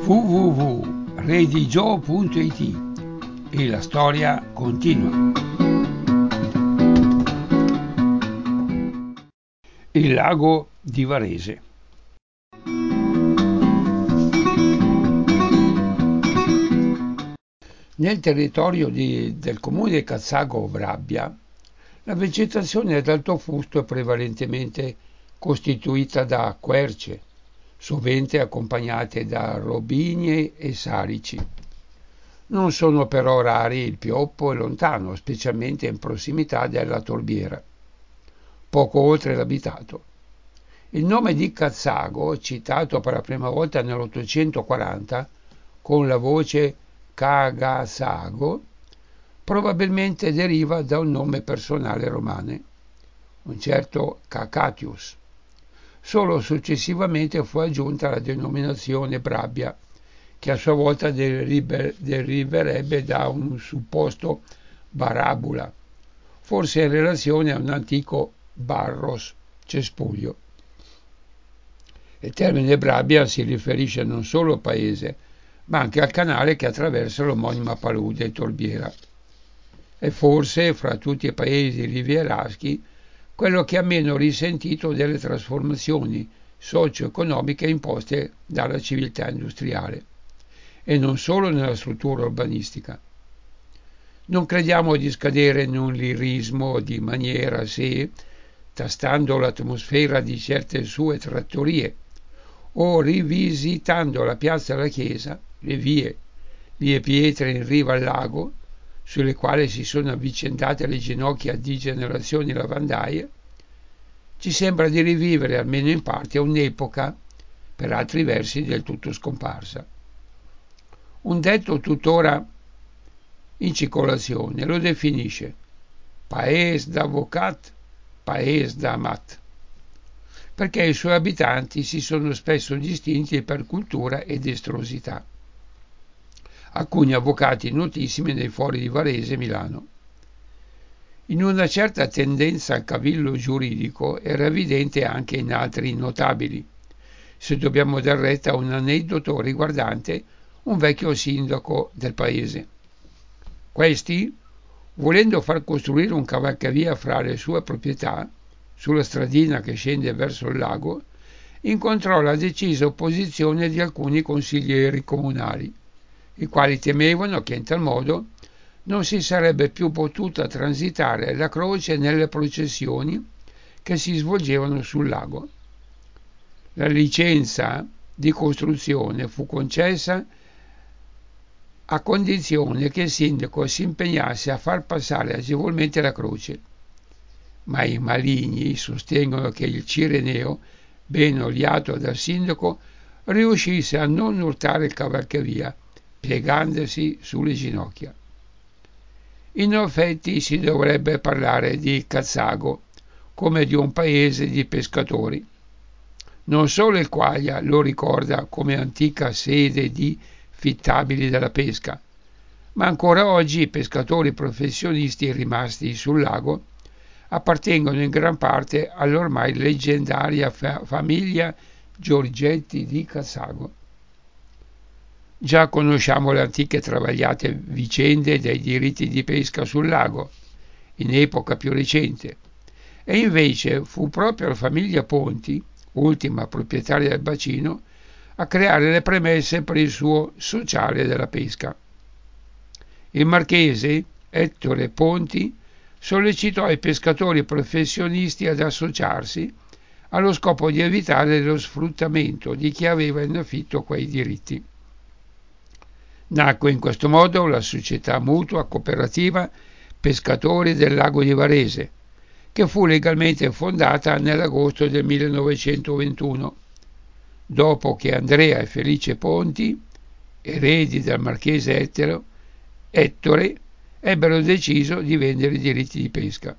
www.redigio.it e la storia continua. Il lago di Varese. Nel territorio del comune di Cazzago Vrabbia, la vegetazione ad alto fusto è prevalentemente costituita da querce, sovente accompagnate da robinie e salici. Non sono però rari il pioppo e lontano, specialmente in prossimità della torbiera, poco oltre l'abitato. Il nome di Cazzago, citato per la prima volta nell'840 con la voce Cagasago, probabilmente deriva da un nome personale romano, un certo Cacatius. Solo successivamente fu aggiunta la denominazione Brabbia, che a sua volta deriverebbe da un supposto barabula, forse in relazione a un antico barros, cespuglio. Il termine Brabbia si riferisce non solo al paese, ma anche al canale che attraversa l'omonima palude Torbiera. E forse, fra tutti i paesi rivieraschi, quello che ha meno risentito delle trasformazioni socio-economiche imposte dalla civiltà industriale, e non solo nella struttura urbanistica. Non crediamo di scadere in un lirismo di maniera se, tastando l'atmosfera di certe sue trattorie, o rivisitando la piazza e la chiesa, le vie pietre in riva al lago, sulle quali si sono avvicendate le ginocchia di generazioni lavandaie, ci sembra di rivivere almeno in parte un'epoca, per altri versi del tutto scomparsa. Un detto tuttora in circolazione lo definisce Paese d'avocat, Paese d'amat, perché i suoi abitanti si sono spesso distinti per cultura ed estrosità. Alcuni avvocati notissimi nei fori di Varese e Milano. In una certa tendenza al cavillo giuridico era evidente anche in altri notabili, se dobbiamo dar retta a un aneddoto riguardante un vecchio sindaco del paese. Questi, volendo far costruire un cavalcavia fra le sue proprietà, sulla stradina che scende verso il lago, incontrò la decisa opposizione di alcuni consiglieri comunali, i quali temevano che in tal modo non si sarebbe più potuta transitare la croce nelle processioni che si svolgevano sul lago. La licenza di costruzione fu concessa a condizione che il sindaco si impegnasse a far passare agevolmente la croce, ma i maligni sostengono che il Cireneo, ben oliato dal sindaco, riuscisse a non urtare il cavalcavia, piegandosi sulle ginocchia. In effetti si dovrebbe parlare di Cazzago come di un paese di pescatori. Non solo il Quaglia lo ricorda come antica sede di fittabili della pesca, ma ancora oggi i pescatori professionisti rimasti sul lago appartengono in gran parte all'ormai leggendaria famiglia Giorgetti di Cazzago. Già conosciamo le antiche travagliate vicende dei diritti di pesca sul lago, in epoca più recente, e invece fu proprio la famiglia Ponti, ultima proprietaria del bacino, a creare le premesse per il suo sociale della pesca. Il marchese Ettore Ponti sollecitò i pescatori professionisti ad associarsi allo scopo di evitare lo sfruttamento di chi aveva in affitto quei diritti. Nacque in questo modo la società mutua cooperativa Pescatori del Lago di Varese, che fu legalmente fondata nell'agosto del 1921, dopo che Andrea e Felice Ponti, eredi del marchese Ettore, ebbero deciso di vendere i diritti di pesca.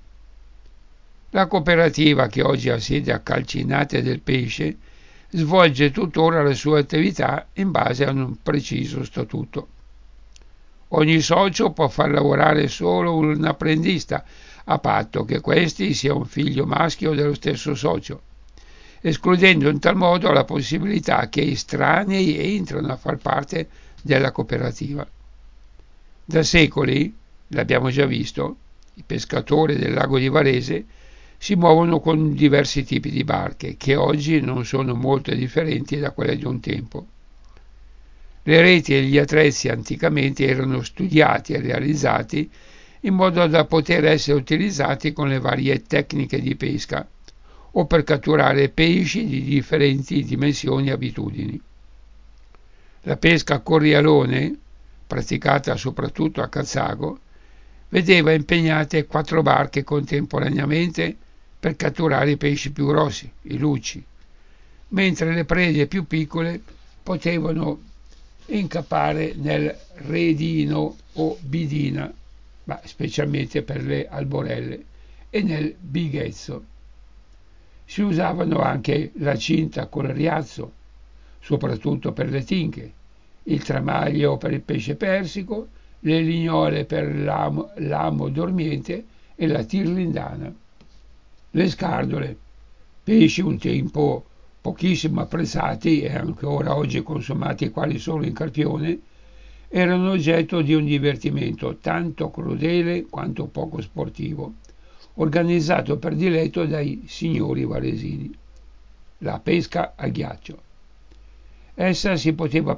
La cooperativa, che oggi ha sede a Calcinate del Pesce, svolge tuttora la sua attività in base a un preciso statuto. Ogni socio può far lavorare solo un apprendista, a patto che questi sia un figlio maschio dello stesso socio, escludendo in tal modo la possibilità che estranei entrino a far parte della cooperativa. Da secoli, l'abbiamo già visto, i pescatori del lago di Varese si muovono con diversi tipi di barche che oggi non sono molto differenti da quelle di un tempo. Le reti e gli attrezzi anticamente erano studiati e realizzati in modo da poter essere utilizzati con le varie tecniche di pesca o per catturare pesci di differenti dimensioni e abitudini. La pesca a corrialone, praticata soprattutto a Cazzago, vedeva impegnate 4 barche contemporaneamente per catturare i pesci più grossi, i lucci, mentre le prede più piccole potevano incappare nel redino o bidina, ma specialmente per le alborelle, e nel bighezzo. Si usavano anche la cinta col riazzo, soprattutto per le tinche, il tramaglio per il pesce persico, le lignole per l'amo dormiente e la tirlindana. Le scardole, pesci un tempo pochissimo apprezzati e ancora oggi consumati quasi solo in carpione, erano oggetto di un divertimento tanto crudele quanto poco sportivo, organizzato per diletto dai signori varesini. La pesca a ghiaccio. Essa si poteva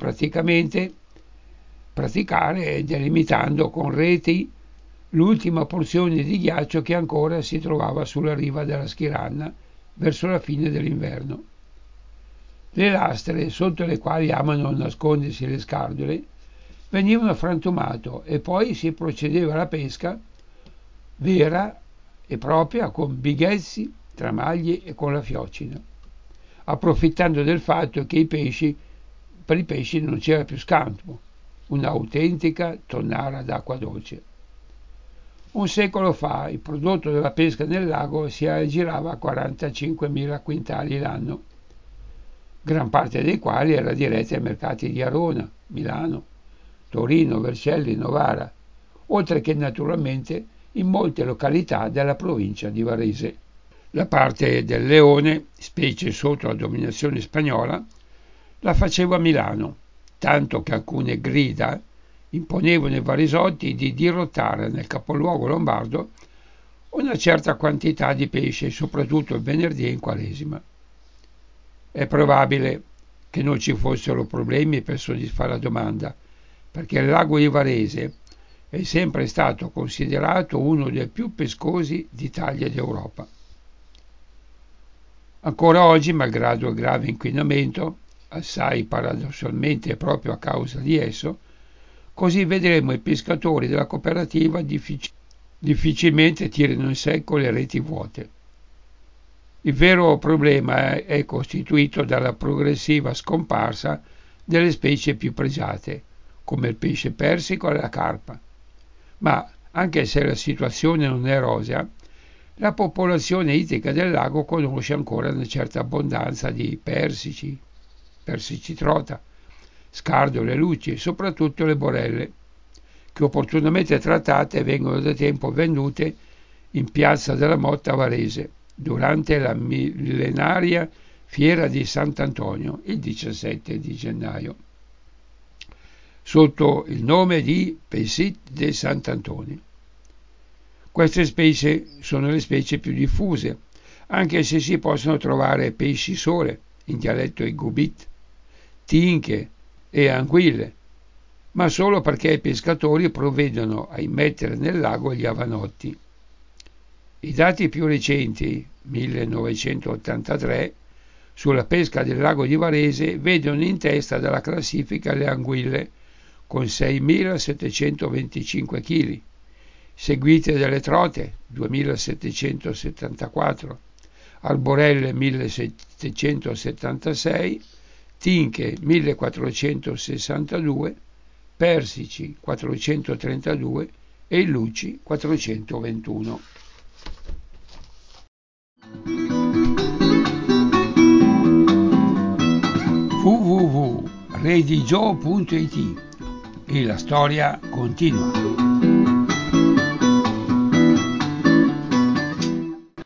praticare delimitando con reti l'ultima porzione di ghiaccio che ancora si trovava sulla riva della Schiranna verso la fine dell'inverno. Le lastre sotto le quali amano nascondersi le scardole venivano frantumate e poi si procedeva alla pesca vera e propria con bighezzi, tramagli e con la fiocina, approfittando del fatto che per i pesci non c'era più scampo, un'autentica tonnara d'acqua dolce. Un secolo fa il prodotto della pesca nel lago si aggirava a 45.000 quintali l'anno, gran parte dei quali era diretta ai mercati di Arona, Milano, Torino, Vercelli, Novara, oltre che naturalmente in molte località della provincia di Varese. La parte del leone, specie sotto la dominazione spagnola, la faceva a Milano, tanto che alcune grida imponevano ai varesotti di dirottare nel capoluogo lombardo una certa quantità di pesce, soprattutto il venerdì e in Quaresima. È probabile che non ci fossero problemi per soddisfare la domanda, perché il lago di Varese è sempre stato considerato uno dei più pescosi d'Italia e d'Europa. Ancora oggi, malgrado il grave inquinamento, assai paradossalmente proprio a causa di esso, così vedremo i pescatori della cooperativa difficilmente tirano in secco le reti vuote. Il vero problema è costituito dalla progressiva scomparsa delle specie più pregiate, come il pesce persico e la carpa. Ma, anche se la situazione non è rosea, la popolazione ittica del lago conosce ancora una certa abbondanza di persici trota, scardole, lucci e soprattutto le borelle, che opportunamente trattate vengono da tempo vendute in piazza della Motta a Varese durante la millenaria fiera di Sant'Antonio il 17 di gennaio, sotto il nome di Pessit de Sant'Antonio. Queste specie sono le specie più diffuse, anche se si possono trovare pesci sole, in dialetto i gubit, tinche e anguille, ma solo perché i pescatori provvedono a immettere nel lago gli avanotti. I dati più recenti, 1983, sulla pesca del lago di Varese vedono in testa dalla classifica le anguille con 6.725 kg, seguite dalle trote 2.774, arborelle 1.776, tinche 1.462, persici 432 e lucci 421. www.redigio.it e la storia continua.